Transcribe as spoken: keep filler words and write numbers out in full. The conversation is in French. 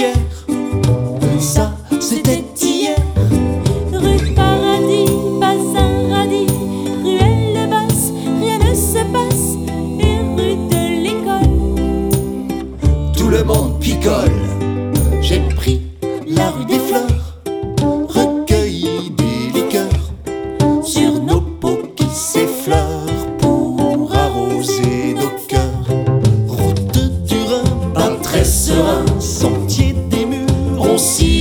fier. Ça, c'était hier. Rue Paradis, pas un radis. Ruelle basse, rien ne se passe. Et rue de l'école, Tout le monde picole. J'ai pris la rue des fleurs, recueilli des liqueurs sur nos peaux qui s'effleurent pour arroser nos cœurs. Route du Rhin, pas très serein, sentier des murs, on s'y